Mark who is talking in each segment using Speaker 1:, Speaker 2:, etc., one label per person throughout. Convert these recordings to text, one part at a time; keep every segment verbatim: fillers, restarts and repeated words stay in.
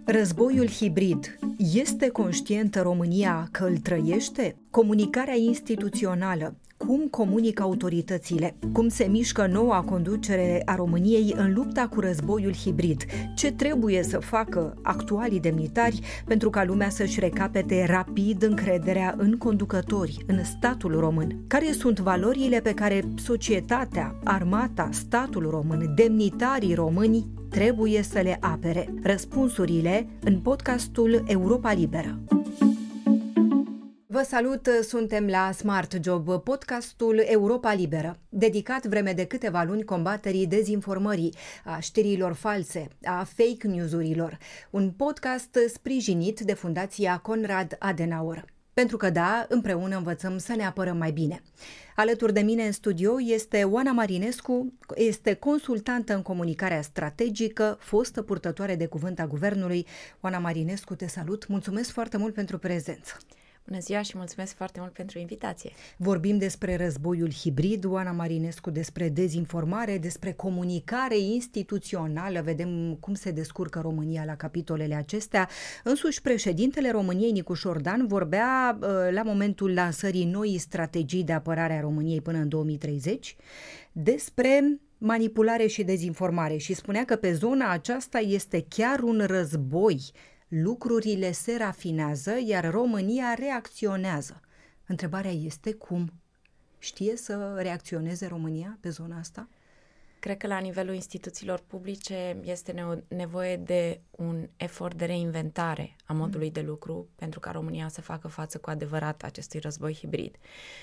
Speaker 1: Războiul hibrid. Este conștientă România că îl trăiește? Comunicarea instituțională. Cum comunică autoritățile? Cum se mișcă noua conducere a României în lupta cu războiul hibrid? Ce trebuie să facă actualii demnitari pentru ca lumea să-și recapete rapid încrederea în conducători, în statul român? Care sunt valorile pe care societatea, armata, statul român, demnitarii români trebuie să le apere? Răspunsurile în podcastul Europa Liberă. Vă salut, suntem la Smart Job, podcastul Europa Liberă, dedicat vreme de câteva luni combaterii dezinformării, a știrilor false, a fake news-urilor, un podcast sprijinit de Fundația Konrad Adenauer. Pentru că da, împreună învățăm să ne apărăm mai bine. Alături de mine în studio este Oana Marinescu, este consultantă în comunicarea strategică, fostă purtătoare de cuvânt a Guvernului. Oana Marinescu, te salut, mulțumesc foarte mult pentru prezență.
Speaker 2: Bună ziua și mulțumesc foarte mult pentru invitație.
Speaker 1: Vorbim despre războiul hibrid, Oana Marinescu, despre dezinformare, despre comunicare instituțională. Vedem cum se descurcă România la capitolele acestea. Însuși președintele României, Nicu Șordan, vorbea la momentul lansării noii strategii de apărare a României până în două mii treizeci despre manipulare și dezinformare și spunea că pe zona aceasta este chiar un război. Lucrurile se rafinează, iar România reacționează. Întrebarea este cum? Știe să reacționeze România pe zona asta?
Speaker 2: Cred că la nivelul instituțiilor publice este nevoie de un efort de reinventare a modului de lucru pentru ca România să facă față cu adevărat acestui război hibrid.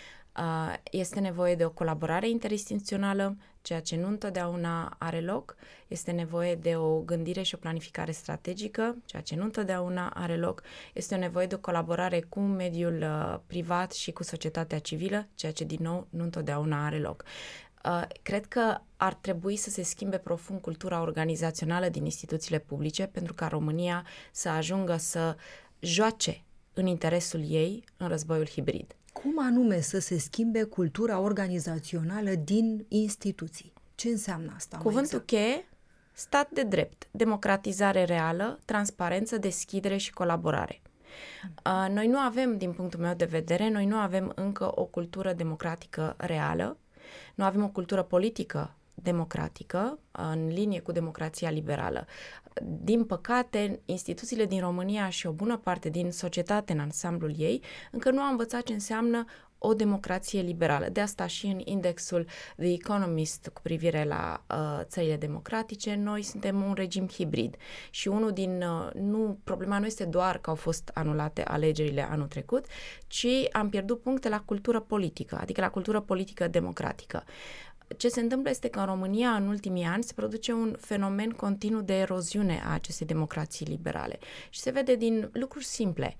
Speaker 2: Este nevoie de o colaborare interinstituțională, ceea ce nu întotdeauna are loc. Este nevoie de o gândire și o planificare strategică, ceea ce nu întotdeauna are loc. Este nevoie de o colaborare cu mediul privat și cu societatea civilă, ceea ce, din nou, nu întotdeauna are loc. Cred că ar trebui să se schimbe profund cultura organizațională din instituțiile publice pentru ca România să ajungă să joace în interesul ei în războiul hibrid.
Speaker 1: Cum anume să se schimbe cultura organizațională din instituții? Ce înseamnă asta?
Speaker 2: Cuvântul exact? cheie, stat de drept, democratizare reală, transparență, deschidere și colaborare. Hmm. Noi nu avem, din punctul meu de vedere, noi nu avem încă o cultură democratică reală, nu avem o cultură politică democratică, în linie cu democrația liberală. Din păcate, instituțiile din România și o bună parte din societate în ansamblul ei încă nu au învățat ce înseamnă o democrație liberală. De asta și în indexul The Economist cu privire la uh, țările democratice, noi suntem un regim hibrid. Și unul din, uh, nu, problema nu este doar că au fost anulate alegerile anul trecut, ci am pierdut puncte la cultură politică, adică la cultură politică democratică. Ce se întâmplă este că în România, în ultimii ani, se produce un fenomen continuu de eroziune a acestei democrații liberale. Și se vede din lucruri simple.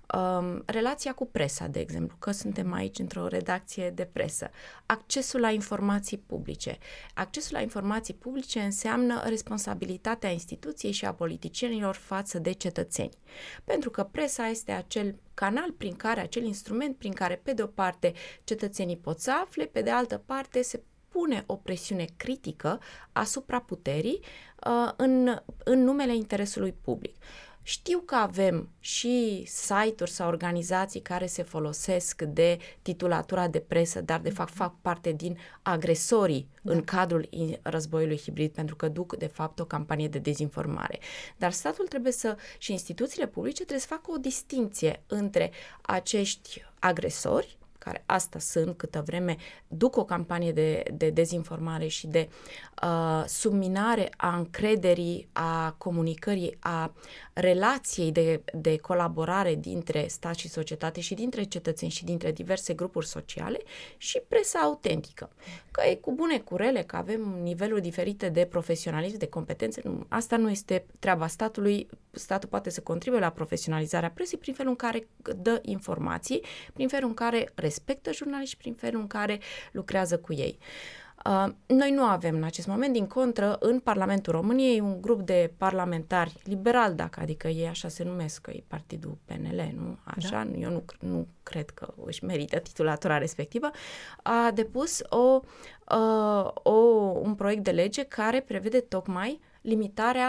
Speaker 2: Um, relația cu presa, de exemplu, că suntem aici într-o redacție de presă. Accesul la informații publice. Accesul la informații publice înseamnă responsabilitatea instituției și a politicienilor față de cetățeni. Pentru că presa este acel canal prin care, acel instrument prin care, pe de o parte, cetățenii pot să afle, pe de altă parte, se pune o presiune critică asupra puterii uh, în, în numele interesului public. Știu că avem și site-uri sau organizații care se folosesc de titulatura de presă, dar de fapt fac parte din agresorii da. în cadrul războiului hibrid, pentru că duc de fapt o campanie de dezinformare. Dar statul trebuie să, și instituțiile publice trebuie să facă o distinție între acești agresori, care asta sunt, câtă vreme duc o campanie de, de dezinformare și de uh, subminare a încrederii, a comunicării, a relației de, de colaborare dintre stat și societate și dintre cetățeni și dintre diverse grupuri sociale, și presa autentică. Că e cu bune, cu rele, că avem niveluri diferite de profesionalism, de competențe. Nu, asta nu este treaba statului. Statul poate să contribuie la profesionalizarea presei prin felul în care dă informații, prin felul în care respectă jurnaliști, prin felul în care lucrează cu ei. Uh, noi nu avem în acest moment, din contră, în Parlamentul României un grup de parlamentari liberal, dacă, adică ei așa se numesc, că e partidul P N L, nu? Așa, da. Eu nu, nu cred că își merită titulatura respectivă, a depus o, uh, o, un proiect de lege care prevede tocmai limitarea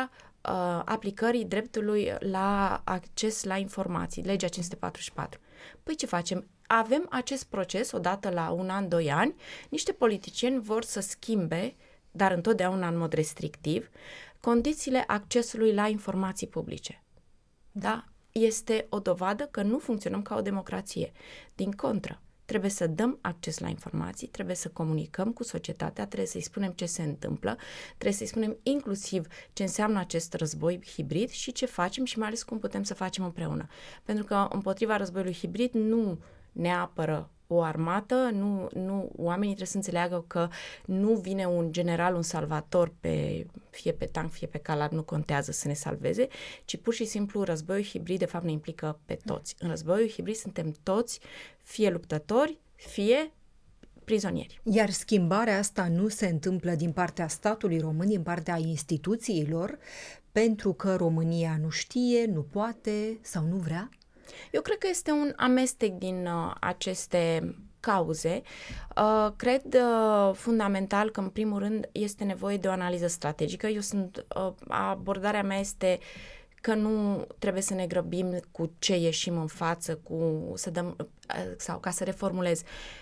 Speaker 2: uh, aplicării dreptului la acces la informații, legea cinci sute patruzeci și patru. Păi ce facem? Avem acest proces odată la un an, doi ani, niște politicieni vor să schimbe, dar întotdeauna în mod restrictiv, condițiile accesului la informații publice. Da? Este o dovadă că nu funcționăm ca o democrație. Din contră, trebuie să dăm acces la informații, trebuie să comunicăm cu societatea, trebuie să-i spunem ce se întâmplă, trebuie să-i spunem inclusiv ce înseamnă acest război hibrid și ce facem și mai ales cum putem să facem împreună. Pentru că împotriva războiului hibrid nu ne apără o armată, nu, nu, oamenii trebuie să înțeleagă că nu vine un general, un salvator, pe, fie pe tank, fie pe calar, nu contează să ne salveze, ci pur și simplu războiul hibrid de fapt ne implică pe toți. În războiul hibrid suntem toți fie luptători, fie prizonieri.
Speaker 1: Iar schimbarea asta nu se întâmplă din partea statului român, din partea instituțiilor, pentru că România nu știe, nu poate sau nu vrea?
Speaker 2: Eu cred că este un amestec din uh, aceste cauze. Uh, cred uh, fundamental că, în primul rând, este nevoie de o analiză strategică. Eu sunt, uh, abordarea mea este că nu trebuie să ne grăbim cu ce ieșim în față, cu să dăm, uh, sau ca să reformulez.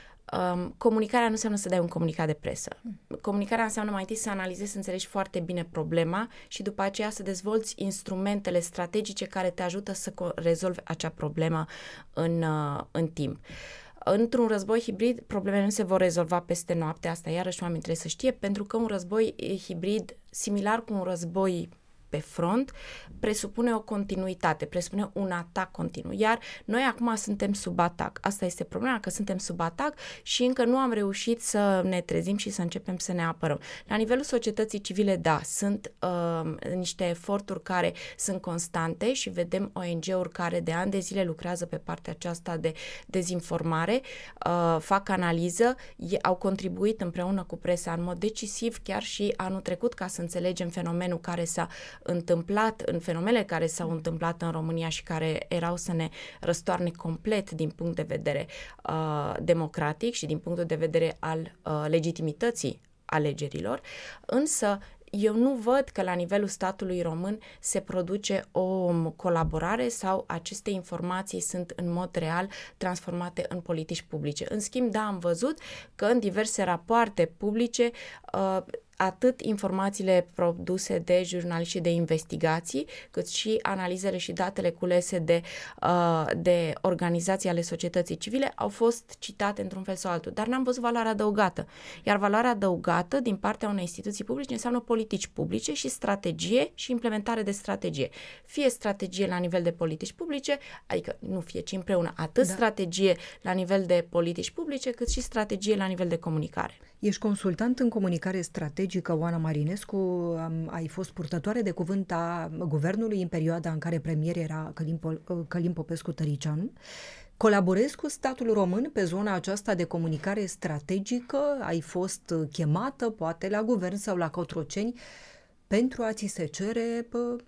Speaker 2: Um, comunicarea nu înseamnă să dai un comunicat de presă. Comunicarea înseamnă mai întâi să analizezi, să înțelegi foarte bine problema și după aceea să dezvolți instrumentele strategice care te ajută să rezolvi acea problemă în, uh, în timp. Într-un război hibrid, problemele nu se vor rezolva peste noapte, asta iarăși oamenii trebuie să știe, pentru că un război hibrid, similar cu un război pe front, presupune o continuitate, presupune un atac continuu. Iar noi acum suntem sub atac. Asta este problema, că suntem sub atac și încă nu am reușit să ne trezim și să începem să ne apărăm. La nivelul societății civile, da, sunt uh, niște eforturi care sunt constante și vedem O N G-uri care de ani de zile lucrează pe partea aceasta de dezinformare, uh, fac analiză, au contribuit împreună cu presa în mod decisiv, chiar și anul trecut, ca să înțelegem fenomenul care s-a întâmplat, în fenomenele care s-au întâmplat în România și care erau să ne răstoarne complet din punct de vedere uh, democratic și din punctul de vedere al uh, legitimității alegerilor, însă eu nu văd că la nivelul statului român se produce o colaborare sau aceste informații sunt în mod real transformate în politici publice. În schimb, da, am văzut că în diverse rapoarte publice uh, atât informațiile produse de jurnaliști de investigații, cât și analizele și datele culese de, uh, de organizații ale societății civile au fost citate într-un fel sau altul, dar n-am văzut valoarea adăugată. Iar valoarea adăugată din partea unei instituții publice înseamnă politici publice și strategie și implementare de strategie. Fie strategie la nivel de politici publice, adică nu fie, ci împreună, atât da. strategie la nivel de politici publice, cât și strategie la nivel de comunicare.
Speaker 1: Ești consultant în comunicare strategică, Oana Marinescu, ai fost purtătoare de cuvânt a guvernului în perioada în care premier era Călim, Călim Popescu-Tăricianu. Colaborezi cu statul român pe zona aceasta de comunicare strategică? Ai fost chemată, poate, la guvern sau la Cotroceni pentru a ți se cere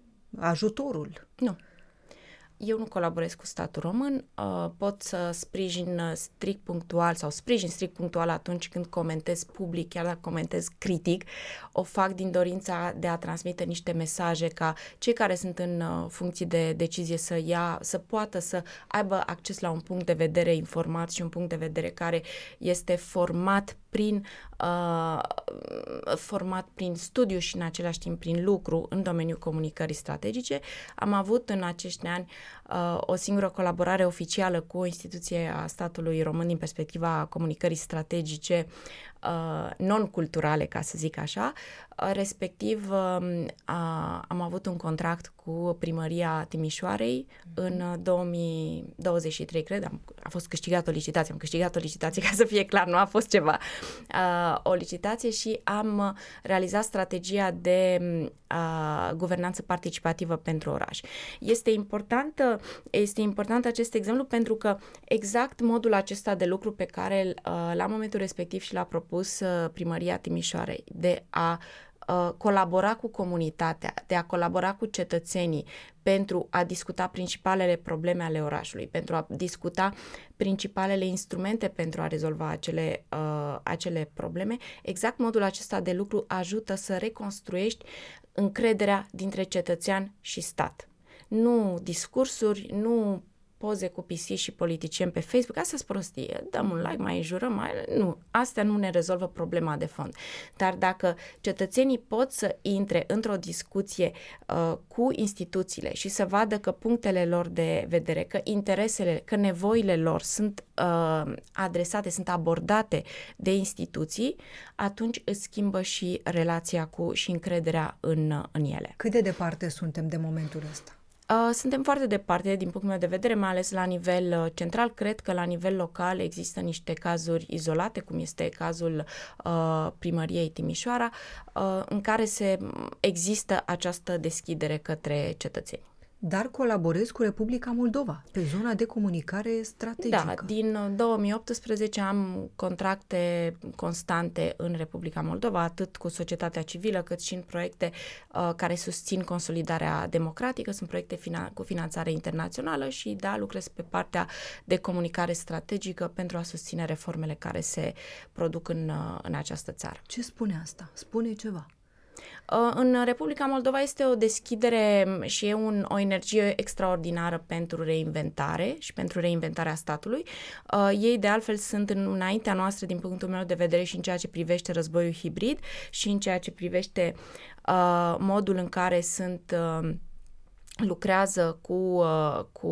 Speaker 1: ajutorul?
Speaker 2: Nu. Eu nu colaborez cu statul român, uh, pot să sprijin strict punctual sau sprijin strict punctual atunci când comentez public, chiar dacă comentez critic, o fac din dorința de a transmite niște mesaje ca cei care sunt în uh, funcții de decizie să ia, să poată să aibă acces la un punct de vedere informat și un punct de vedere care este format prin uh, format prin studiu și în același timp prin lucru în domeniul comunicării strategice. Am avut în acești ani uh, o singură colaborare oficială cu o instituție a statului român din perspectiva comunicării strategice uh, non-culturale, ca să zic așa. Uh, respectiv uh, uh, am avut un contract cu Primăria Timișoarei mm-hmm. în două mii douăzeci și trei, cred. Am, a fost câștigat o licitație, am câștigat o licitație, ca să fie clar, nu a fost ceva. Uh, o licitație și am realizat strategia de uh, guvernanță participativă pentru oraș. Este important, este important acest exemplu pentru că exact modul acesta de lucru pe care uh, la momentul respectiv și l-a propus uh, Primăria Timișoarei de a uh, colabora cu comunitatea, de a colabora cu cetățenii pentru a discuta principalele probleme ale orașului, pentru a discuta principalele instrumente pentru a rezolva acele, uh, acele probleme. Exact modul acesta de lucru ajută să reconstruiești încrederea dintre cetățean și stat. Nu discursuri, nu poze cu pisici și politicieni pe Facebook, asta sunt prostie, dăm un like, mai înjurăm, mai... nu, astea nu ne rezolvă problema de fond. Dar dacă cetățenii pot să intre într-o discuție uh, cu instituțiile și să vadă că punctele lor de vedere, că interesele, că nevoile lor sunt uh, adresate, sunt abordate de instituții, atunci îți schimbă și relația cu și încrederea în, în ele.
Speaker 1: Cât de departe suntem de momentul ăsta?
Speaker 2: Suntem foarte departe, din punctul meu de vedere, mai ales la nivel central. Cred că la nivel local există niște cazuri izolate, cum este cazul uh, primăriei Timișoara, uh, în care se există această deschidere către cetățeni.
Speaker 1: Dar colaborezi cu Republica Moldova pe zona de comunicare strategică.
Speaker 2: Da, din două mii optsprezece am contracte constante în Republica Moldova, atât cu societatea civilă, cât și în proiecte uh, care susțin consolidarea democratică. Sunt proiecte finan- cu finanțare internațională și, da, lucrez pe partea de comunicare strategică pentru a susține reformele care se produc în, uh, în această țară.
Speaker 1: Ce spune asta? Spune ceva.
Speaker 2: În Republica Moldova este o deschidere și e un, o energie extraordinară pentru reinventare și pentru reinventarea statului. Uh, ei, de altfel, sunt înaintea noastră, din punctul meu de vedere, și în ceea ce privește războiul hibrid și în ceea ce privește uh, modul în care sunt... Uh, lucrează cu, uh, cu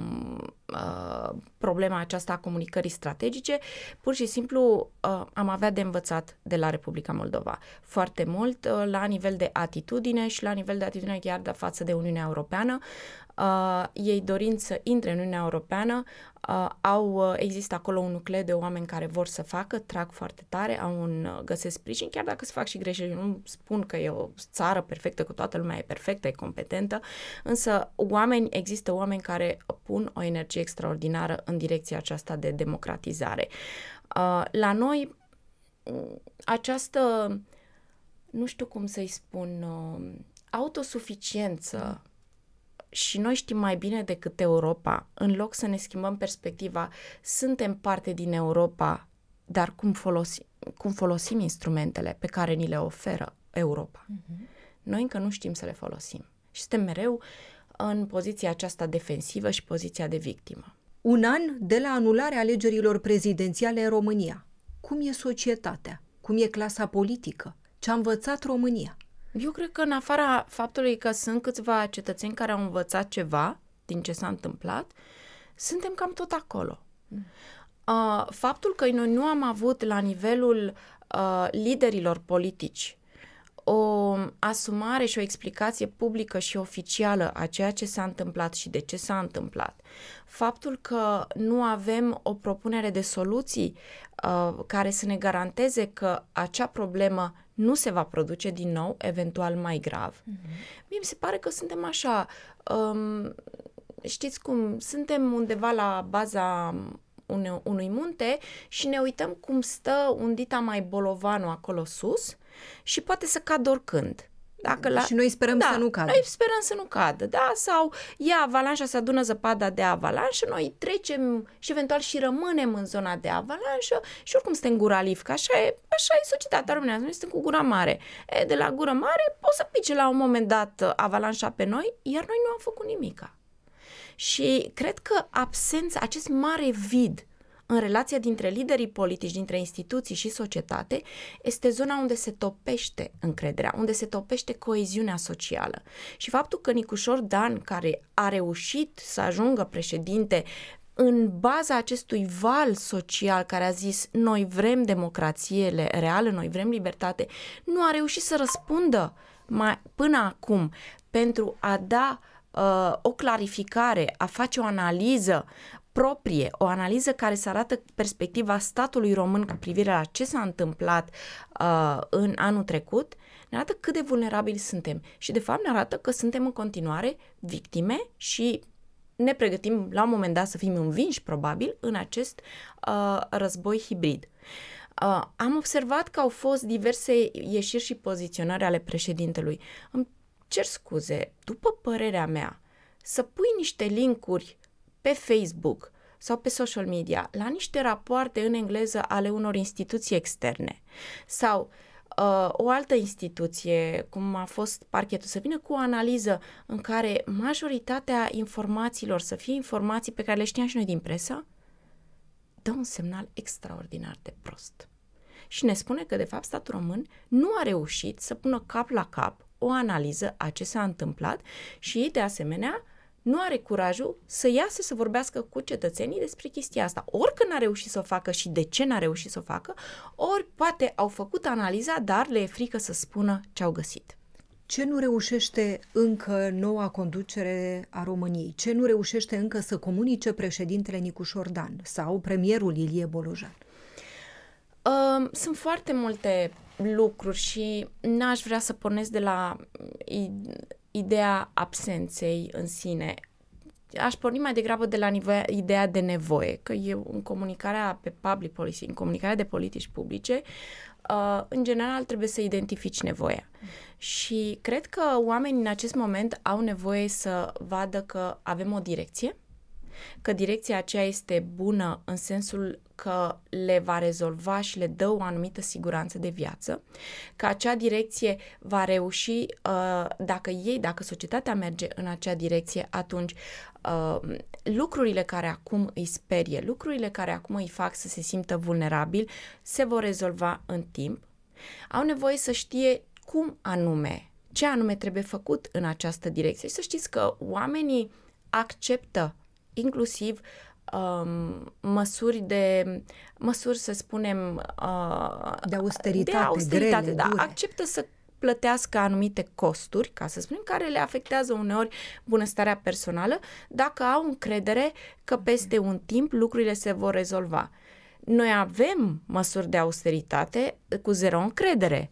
Speaker 2: uh, problema aceasta a comunicării strategice. Pur și simplu uh, am avea de învățat de la Republica Moldova foarte mult uh, la nivel de atitudine și la nivel de atitudine chiar de față de Uniunea Europeană. Uh, ei dorind să intre în Uniunea Europeană, uh, au, uh, există acolo un nucleu de oameni care vor să facă, trag foarte tare, au un, uh, găsesc sprijin, chiar dacă se fac și greșeli. Eu nu spun că e o țară perfectă, că toată lumea e perfectă, e competentă, însă oameni, există oameni care pun o energie extraordinară în direcția aceasta de democratizare. Uh, la noi, această, nu știu cum să-i spun, uh, autosuficiență, și noi știm mai bine decât Europa, în loc să ne schimbăm perspectiva, suntem parte din Europa, dar cum folosim, cum folosim instrumentele pe care ni le oferă Europa? Uh-huh. Noi încă nu știm să le folosim și suntem mereu în poziția aceasta defensivă și poziția de victimă.
Speaker 1: Un an de la anularea alegerilor prezidențiale în România. Cum e societatea? Cum e clasa politică? Ce a învățat România?
Speaker 2: Eu cred că în afara faptului că sunt câțiva cetățeni care au învățat ceva din ce s-a întâmplat, suntem cam tot acolo. Mm. Uh, faptul că noi nu am avut la nivelul uh, liderilor politici o asumare și o explicație publică și oficială a ceea ce s-a întâmplat și de ce s-a întâmplat. Faptul că nu avem o propunere de soluții uh, care să ne garanteze că acea problemă nu se va produce din nou, eventual mai grav. Mm-hmm. Mie mi se pare că suntem așa, um, știți cum, suntem undeva la baza une, unui munte și ne uităm cum stă un dita mai bolovanu acolo sus și poate să cadă oricând. Dacă la...
Speaker 1: Și noi sperăm
Speaker 2: da,
Speaker 1: să nu cadă.
Speaker 2: Noi sperăm să nu cadă, da? Sau ia avalanșa, se adună zăpada de avalanșă, noi trecem și eventual și rămânem în zona de avalanșă și oricum suntem gura liv, că așa e, așa e societatea românească, noi suntem cu gura mare. E, de la gura mare o să pice la un moment dat avalanșa pe noi, iar noi nu am făcut nimica. Și cred că absența, acest mare vid în relația dintre liderii politici, dintre instituții și societate, este zona unde se topește încrederea, unde se topește coeziunea socială. Și faptul că Nicușor Dan, care a reușit să ajungă președinte în baza acestui val social care a zis noi vrem democrație reală, noi vrem libertate, nu a reușit să răspundă mai, până acum pentru a da uh, o clarificare, a face o analiză proprie, o analiză care să arată perspectiva statului român cu privire la ce s-a întâmplat uh, în anul trecut, ne arată cât de vulnerabili suntem și de fapt ne arată că suntem în continuare victime și ne pregătim la un moment dat să fim învinși probabil în acest uh, război hibrid. Uh, am observat că au fost diverse ieșiri și poziționări ale președintelui. Îmi cer scuze, după părerea mea, să pui niște linkuri pe Facebook sau pe social media la niște rapoarte în engleză ale unor instituții externe sau uh, o altă instituție, cum a fost parchetul, să vină cu o analiză în care majoritatea informațiilor să fie informații pe care le știam și noi din presă, dă un semnal extraordinar de prost. Și ne spune că, de fapt, statul român nu a reușit să pună cap la cap o analiză a ce s-a întâmplat și, de asemenea, nu are curajul să iasă să vorbească cu cetățenii despre chestia asta. Ori că n-a reușit să o facă și de ce n-a reușit să o facă, ori poate au făcut analiza, dar le e frică să spună ce au găsit.
Speaker 1: Ce nu reușește încă noua conducere a României? Ce nu reușește încă să comunice președintele Nicușor Dan sau premierul Ilie Bolojan?
Speaker 2: Uh, sunt foarte multe lucruri și n-aș vrea să pornesc de la ideea absenței în sine. Aș porni mai degrabă de la nivel, ideea de nevoie, că eu în comunicarea pe public policy, în comunicarea de politici publice, uh, în general trebuie să identifici nevoia. Mm. Și cred că oamenii în acest moment au nevoie să vadă că avem o direcție, că direcția aceea este bună în sensul că le va rezolva și le dă o anumită siguranță de viață, că acea direcție va reuși, dacă ei, dacă societatea merge în acea direcție, atunci lucrurile care acum îi sperie, lucrurile care acum îi fac să se simtă vulnerabil, se vor rezolva în timp. Au nevoie să știe cum anume, ce anume trebuie făcut în această direcție. Și să știți că oamenii acceptă inclusiv um, măsuri de, măsuri să spunem, uh,
Speaker 1: de austeritate,
Speaker 2: de austeritate
Speaker 1: grele,
Speaker 2: da,
Speaker 1: dure.
Speaker 2: Acceptă să plătească anumite costuri, ca să spunem, care le afectează uneori bunăstarea personală, dacă au încredere că peste un timp lucrurile se vor rezolva. Noi avem măsuri de austeritate cu zero încredere.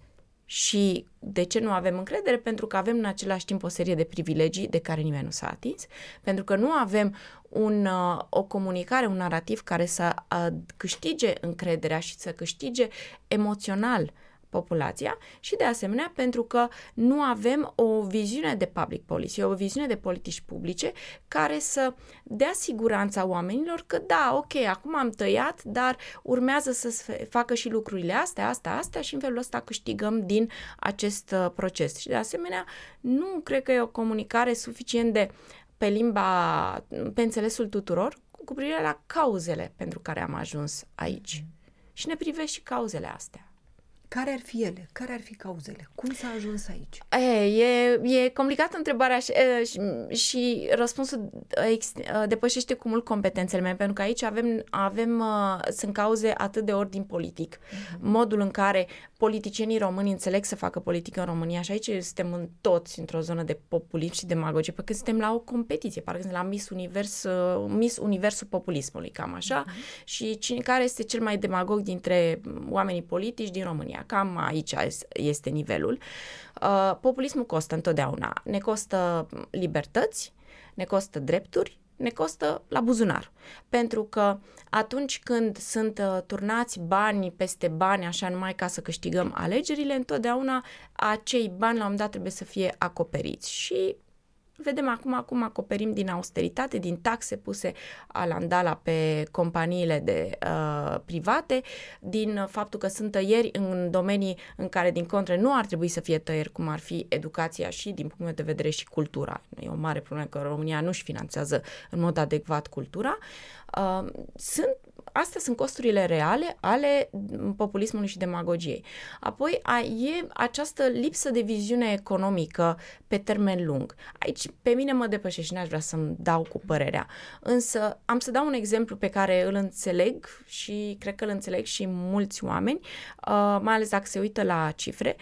Speaker 2: Și de ce nu avem încredere? Pentru că avem în același timp o serie de privilegii de care nimeni nu s-a atins, pentru că nu avem un, o comunicare, un narativ care să câștige încrederea și să câștige emoțional populația și, de asemenea, pentru că nu avem o viziune de public policy, o viziune de politici publice care să dea siguranța oamenilor că da, ok, acum am tăiat, dar urmează să facă și lucrurile astea, astea, astea și în felul ăsta câștigăm din acest proces. Și, de asemenea, nu cred că e o comunicare suficient de pe limba, pe înțelesul tuturor, cu privire la cauzele pentru care am ajuns aici. Și ne privește și cauzele astea.
Speaker 1: Care ar fi ele? Care ar fi cauzele? Cum s-a ajuns aici?
Speaker 2: E, e, e complicată întrebarea și, și, și răspunsul ex, depășește cu mult competențele mele, pentru că aici avem, avem sunt cauze atât de ordin politic. Uh-huh. Modul în care politicienii români înțeleg să facă politică în România și aici suntem în toți într-o zonă de populism și demagogie, pentru că suntem la o competiție, parcă suntem la Miss Univers, Miss Universul populismului, cam așa, uh-huh. Și cine, care este cel mai demagog dintre oamenii politici din România. Cam aici este nivelul. Uh, populismul costă întotdeauna. Ne costă libertăți, ne costă drepturi, ne costă la buzunar. Pentru că atunci când sunt uh, turnați bani peste bani, așa numai ca să câștigăm alegerile, întotdeauna acei bani la un moment dat trebuie să fie acoperiți. Și vedem acum cum acoperim din austeritate, din taxe puse alandala pe companiile de uh, private, din faptul că sunt tăieri în domenii în care, din contră, nu ar trebui să fie tăieri, cum ar fi educația și, din punctul meu de vedere, și cultura. E o mare problemă că România nu-și finanțează în mod adecvat cultura. Uh, sunt Astea sunt costurile reale ale populismului și demagogiei. Apoi a, e această lipsă de viziune economică pe termen lung. Aici pe mine mă depășește și n-aș vrea să-mi dau cu părerea. Însă am să dau un exemplu pe care îl înțeleg și cred că îl înțeleg și mulți oameni, uh, mai ales dacă se uită la cifre.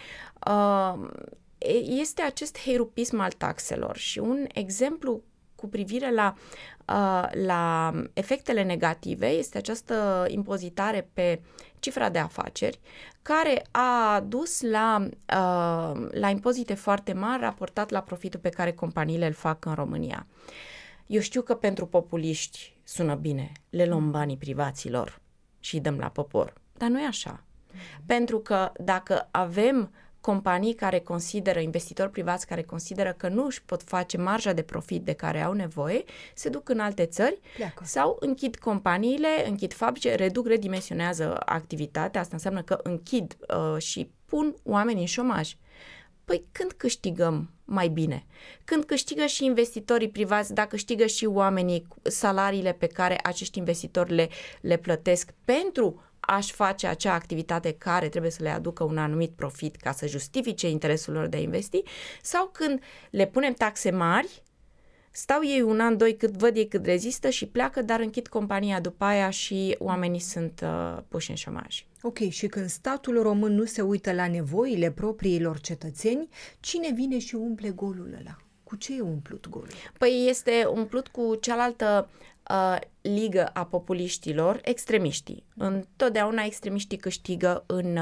Speaker 2: Uh, este acest heirupism al taxelor și un exemplu cu privire la, uh, la efectele negative este această impozitare pe cifra de afaceri, care a dus la, uh, la impozite foarte mari raportat la profitul pe care companiile îl fac în România. Eu știu că pentru populiști sună bine, le luăm banii privaților și îi dăm la popor, dar nu e așa. Mm-hmm. Pentru că dacă avem companii care consideră, investitori privați care consideră că nu își pot face marja de profit de care au nevoie, se duc în alte țări. Pleacă. Sau închid companiile, închid fabrice, reduc, redimensionează activitatea. Asta înseamnă că închid uh, și pun oamenii în șomaj. Păi când câștigăm mai bine? Când câștigă și investitorii privați, dacă câștigă și oamenii salariile pe care acești investitori le, le plătesc pentru a-și face acea activitate care trebuie să le aducă un anumit profit ca să justifice interesul lor de a investi, sau când le punem taxe mari, stau ei un an, doi, cât văd ei cât rezistă și pleacă, dar închid compania după aia și oamenii sunt uh, puși în șomaj.
Speaker 1: Ok, și când statul român nu se uită la nevoile propriilor cetățeni, cine vine și umple golul ăla? Cu ce e umplut golul?
Speaker 2: Păi este umplut cu cealaltă uh, ligă a populiștilor, extremiștii. Întotdeauna extremiștii câștigă în,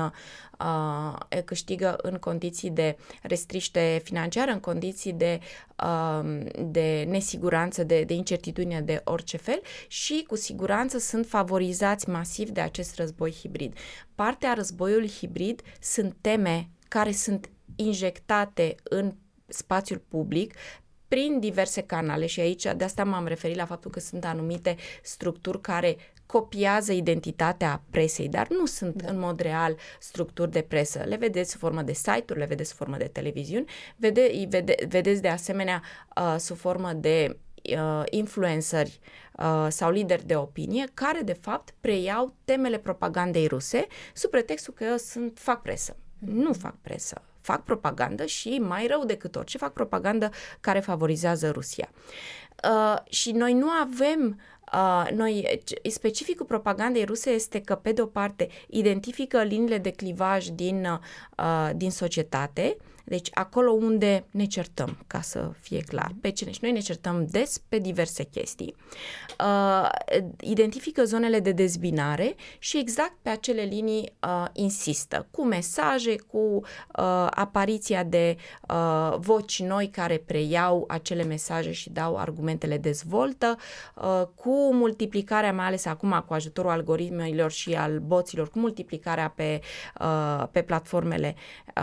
Speaker 2: uh, câștigă în condiții de restriște financiară, în condiții de, uh, de nesiguranță, de, de incertitudine de orice fel și cu siguranță sunt favorizați masiv de acest război hibrid. Partea războiului hibrid sunt teme care sunt injectate în spațiul public prin diverse canale și aici de asta m-am referit la faptul că sunt anumite structuri care copiază identitatea presei, dar nu sunt da. în mod real structuri de presă. Le vedeți sub formă de site-uri, le vedeți sub formă de televiziuni, vede, vede, vedeți de asemenea uh, sub formă de uh, influenceri uh, sau lideri de opinie care de fapt preiau temele propagandei ruse sub pretextul că sunt, fac presă. Mm-hmm. Nu fac presă. Fac propagandă și, mai rău decât orice, fac propagandă care favorizează Rusia. Uh, și noi nu avem, uh, noi, specificul propagandei ruse este că, pe de o parte, identifică liniile de clivaj din, uh, din societate, deci acolo unde ne certăm, ca să fie clar, pe cine. Și noi ne certăm des pe diverse chestii. Uh, identifică zonele de dezbinare și exact pe acele linii uh, insistă, cu mesaje, cu uh, apariția de uh, voci noi care preiau acele mesaje și dau argumentele, dezvoltă, uh, cu multiplicarea, mai ales acum cu ajutorul algoritmelor și al boților, cu multiplicarea pe, uh, pe platformele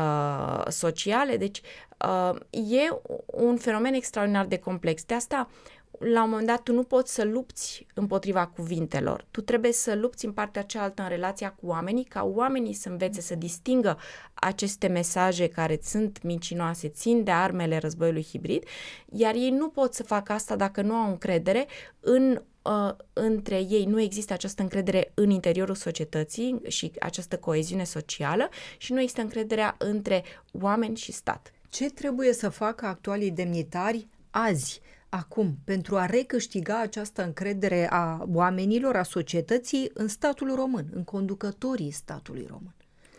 Speaker 2: uh, sociale. Deci uh, e un fenomen extraordinar de complex. De asta, la un moment dat, tu nu poți să lupți împotriva cuvintelor. Tu trebuie să lupți în partea cealaltă în relația cu oamenii, ca oamenii să învețe să distingă aceste mesaje care sunt mincinoase, țin de armele războiului hibrid, iar ei nu pot să facă asta dacă nu au încredere în Uh, între ei, nu există această încredere în interiorul societății și această coeziune socială și nu există încrederea între oameni și stat.
Speaker 1: Ce trebuie să facă actualii demnitari azi, acum, pentru a recâștiga această încredere a oamenilor, a societății în statul român, în conducătorii statului român?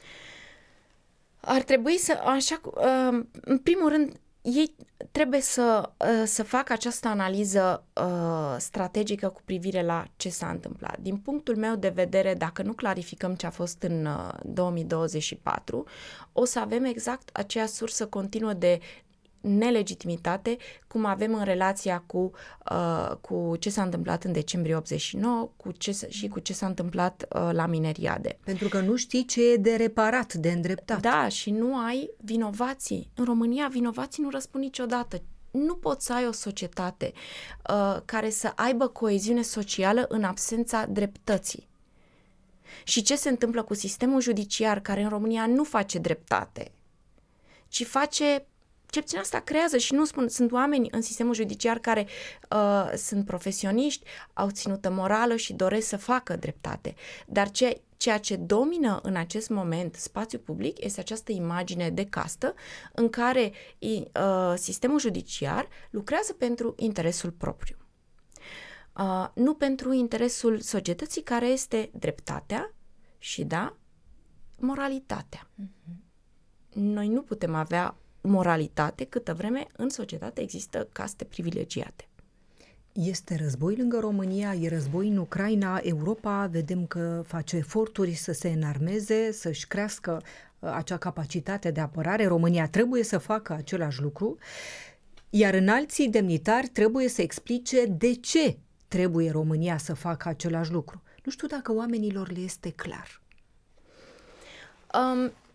Speaker 2: Ar trebui să, așa, uh, în primul rând, ei trebuie să, să facă această analiză uh, strategică cu privire la ce s-a întâmplat. Din punctul meu de vedere, dacă nu clarificăm ce a fost în uh, două mii douăzeci și patru, o să avem exact aceea sursă continuă de nelegitimitate, cum avem în relația cu, uh, cu ce s-a întâmplat în decembrie optzeci și nouă cu ce, și cu ce s-a întâmplat uh, la Mineriade.
Speaker 1: Pentru că nu știi ce e de reparat, de îndreptat.
Speaker 2: Da, și nu ai vinovații. În România, vinovații nu răspund niciodată. Nu poți să ai o societate uh, care să aibă coeziune socială în absența dreptății. Și ce se întâmplă cu sistemul judiciar, care în România nu face dreptate, ci face... Ce puțin asta creează și nu spun, sunt oameni în sistemul judiciar care uh, sunt profesioniști, au ținută morală și doresc să facă dreptate. Dar ce, ceea ce domină în acest moment spațiul public este această imagine de castă în care uh, sistemul judiciar lucrează pentru interesul propriu. Uh, nu pentru interesul societății care este dreptatea și, da, moralitatea. Uh-huh. Noi nu putem avea moralitate câtă vreme în societate există caste privilegiate.
Speaker 1: Este război lângă România, e război în Ucraina, Europa vedem că face eforturi să se înarmeze, să-și crească acea capacitate de apărare. România trebuie să facă același lucru, iar înalții demnitari trebuie să explice de ce trebuie România să facă același lucru. Nu știu dacă oamenilor le este clar.
Speaker 2: Um,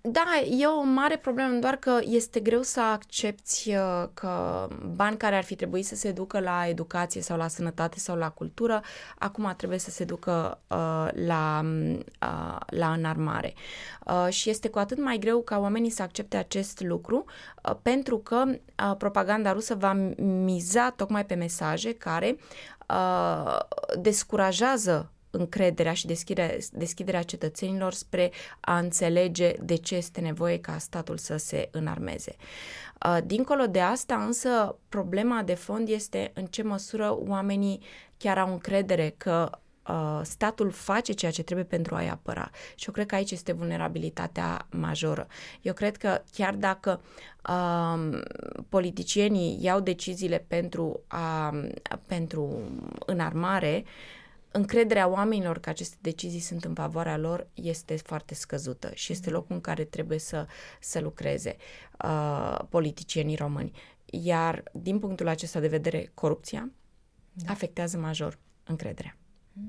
Speaker 2: Da, e o mare problemă, doar că este greu să accepti că bani care ar fi trebuit să se ducă la educație sau la sănătate sau la cultură, acum trebuie să se ducă uh, la, uh, la înarmare. Uh, și este cu atât mai greu ca oamenii să accepte acest lucru, uh, pentru că uh, propaganda rusă va miza tocmai pe mesaje care uh, descurajează încrederea și deschiderea, deschiderea cetățenilor spre a înțelege de ce este nevoie ca statul să se înarmeze. Dincolo de asta, însă, problema de fond este în ce măsură oamenii chiar au încredere că statul face ceea ce trebuie pentru a-i apăra. Și eu cred că aici este vulnerabilitatea majoră. Eu cred că chiar dacă uh, politicienii iau deciziile pentru, a, pentru înarmare, încrederea oamenilor că aceste decizii sunt în favoarea lor este foarte scăzută și este locul în care trebuie să, să lucreze uh, politicienii români. Iar din punctul acesta de vedere, corupția da. afectează major încrederea.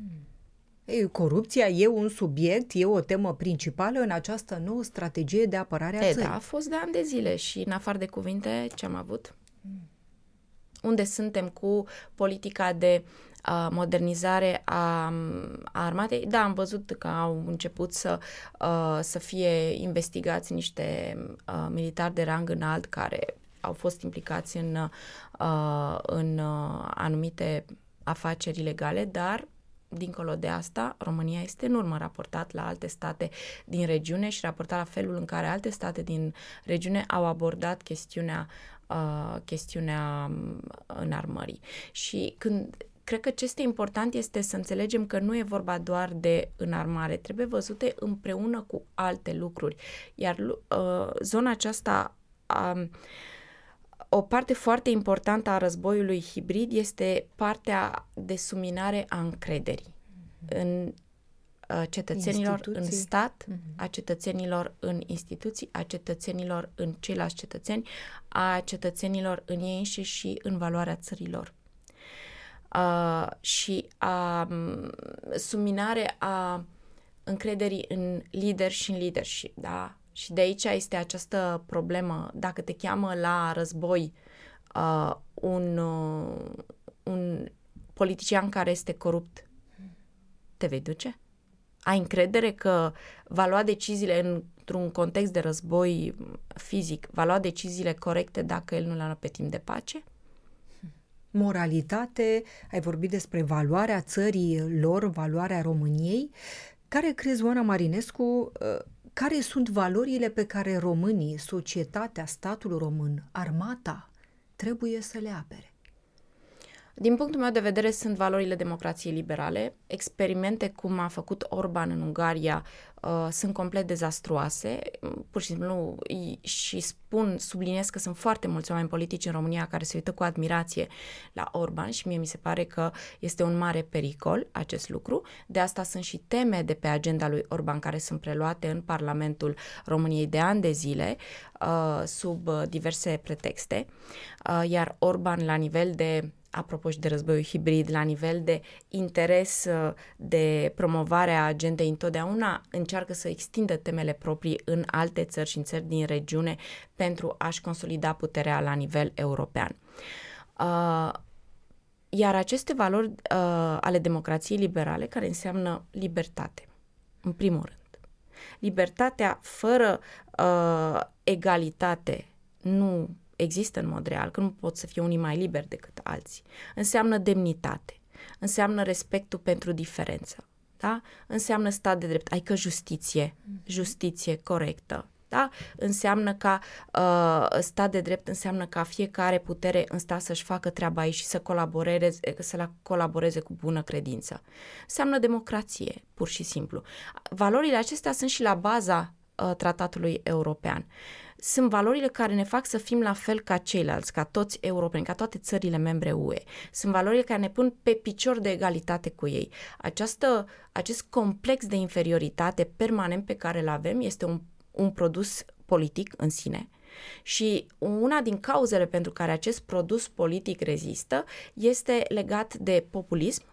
Speaker 1: Ei, corupția e un subiect, e o temă principală în această nouă strategie de apărare a
Speaker 2: e,
Speaker 1: țării.
Speaker 2: Da, a fost de ani de zile și în afară de cuvinte, ce am avut? Mm. Unde suntem cu politica de uh, modernizare a, a armatei? Da, am văzut că au început să, uh, să fie investigați niște uh, militari de rang înalt care au fost implicați în, uh, în uh, anumite afaceri ilegale, dar dincolo de asta, România este în urmă raportat la alte state din regiune și raportat la felul în care alte state din regiune au abordat chestiunea Uh, chestiunea înarmării. Și când cred că ce este important este să înțelegem că nu e vorba doar de înarmare, trebuie văzute împreună cu alte lucruri. Iar uh, zona aceasta, uh, o parte foarte importantă a războiului hibrid este partea de suminare a încrederii mm-hmm. în cetățenilor instituții. În stat, uh-huh. a cetățenilor în instituții, a cetățenilor în ceilalți cetățeni, a cetățenilor în ei înșiși și în valoarea țărilor. Uh, și a um, suminare a încrederii în lider și în leadership, da? Și de aici este această problemă. Dacă te cheamă la război uh, un, uh, un politician care este corupt, te vei duce? Ai încredere că va lua deciziile într-un context de război fizic, va lua deciziile corecte dacă el nu le-a luat pe timp de pace?
Speaker 1: Moralitate, ai vorbit despre valoarea țării lor, valoarea României. Care crezi, Oana Marinescu, care sunt valorile pe care românii, societatea, statul român, armata, trebuie să le apere?
Speaker 2: Din punctul meu de vedere, sunt valorile democrației liberale. Experimente cum a făcut Orban în Ungaria uh, sunt complet dezastruoase. Pur și simplu, și spun, subliniez că sunt foarte mulți oameni politici în România care se uită cu admirație la Orban și mie mi se pare că este un mare pericol acest lucru. De asta sunt și teme de pe agenda lui Orban care sunt preluate în Parlamentul României de ani de zile uh, sub diverse pretexte. Uh, iar Orban, la nivel de apropo și de războiul hibrid, la nivel de interes de promovare a agendei, întotdeauna încearcă să extindă temele proprii în alte țări și în țări din regiune pentru a-și consolida puterea la nivel european. Uh, iar aceste valori uh, ale democrației liberale, care înseamnă libertate, în primul rând. Libertatea fără uh, egalitate nu există în mod real, că nu pot să fie unii mai liberi decât alții. Înseamnă demnitate, înseamnă respectul pentru diferență, da? Înseamnă stat de drept, adică justiție, justiție corectă, da? Înseamnă ca uh, stat de drept înseamnă ca fiecare putere în stat să-și facă treaba ei și să colaboreze, să la colaboreze cu bună credință. Înseamnă democrație, pur și simplu. Valorile acestea sunt și la baza uh, tratatului european. Sunt valorile care ne fac să fim la fel ca ceilalți, ca toți europeni, ca toate țările membre U E. Sunt valorile care ne pun pe picior de egalitate cu ei. Această, acest complex de inferioritate permanent pe care îl avem este un, un produs politic în sine. Și una din cauzele pentru care acest produs politic rezistă este legat de populism,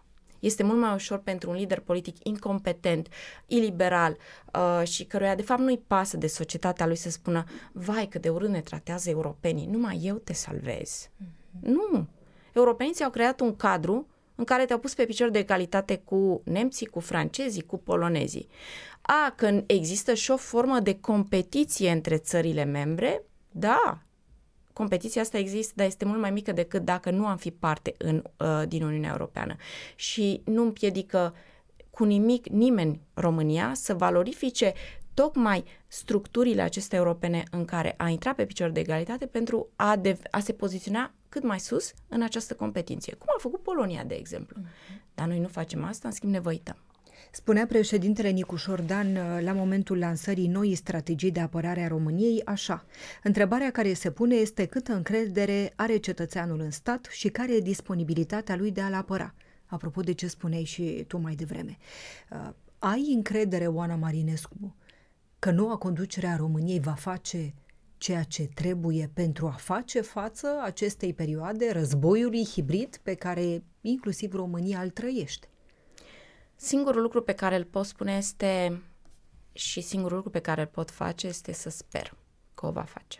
Speaker 2: Este mult mai ușor pentru un lider politic incompetent, iliberal uh, și căruia de fapt nu-i pasă de societatea lui să spună vai cât de urât ne tratează europenii, numai eu te salvez. Mm-hmm. Nu! Europenii ți-au creat un cadru în care te-au pus pe picior de egalitate cu nemții, cu francezii, cu polonezii. A, când există și o formă de competiție între țările membre, da, competiția asta există, dar este mult mai mică decât dacă nu am fi parte în, uh, din Uniunea Europeană. Și nu împiedică cu nimic nimeni România să valorifice tocmai structurile acestea europene în care a intrat pe picior de egalitate pentru a, de, a se poziționa cât mai sus în această competiție. Cum a făcut Polonia, de exemplu. Uh-huh. Dar noi nu facem asta, în schimb ne văităm.
Speaker 1: Spunea președintele Nicu Șordan la momentul lansării noii strategii de apărare a României așa: întrebarea care se pune este câtă încredere are cetățeanul în stat și care e disponibilitatea lui de a-l apăra. Apropo de ce spuneai și tu mai devreme. Uh, ai încredere, Oana Marinescu, că noua conducere a României va face ceea ce trebuie pentru a face față acestei perioade, războiului hibrid pe care inclusiv România îl trăiește?
Speaker 2: Singurul lucru pe care îl pot spune este, și singurul lucru pe care îl pot face este să sper că o va face.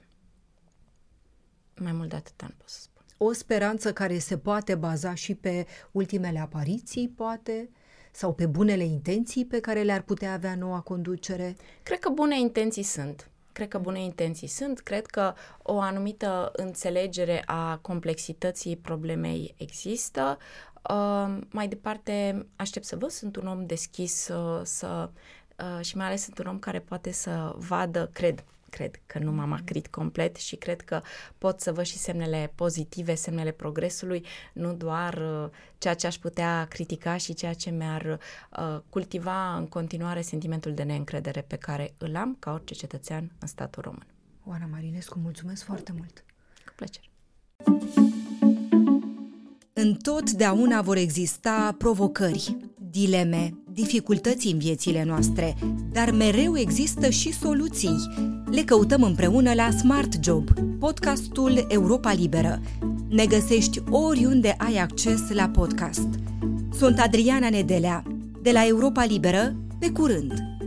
Speaker 2: Mai mult de atât nu pot să spun.
Speaker 1: O speranță care se poate baza și pe ultimele apariții, poate, sau pe bunele intenții pe care le-ar putea avea noua conducere?
Speaker 2: Cred că bune intenții sunt. Cred că bune intenții sunt, cred că o anumită înțelegere a complexității problemei există. Uh, mai departe, aștept să văd, sunt un om deschis uh, să, uh, și mai ales sunt un om care poate să vadă, cred, cred că nu m-am acrit complet și cred că pot să văd și semnele pozitive, semnele progresului, nu doar uh, ceea ce aș putea critica și ceea ce mi-ar uh, cultiva în continuare sentimentul de neîncredere pe care îl am ca orice cetățean în statul român.
Speaker 1: Oana Marinescu, mulțumesc foarte mult!
Speaker 2: Cu plăcere!
Speaker 1: Întotdeauna vor exista provocări, dileme, dificultăți în viețile noastre, dar mereu există și soluții. Le căutăm împreună la Smart Job, podcastul Europa Liberă. Ne găsești oriunde ai acces la podcast. Sunt Adriana Nedelea, de la Europa Liberă, pe curând!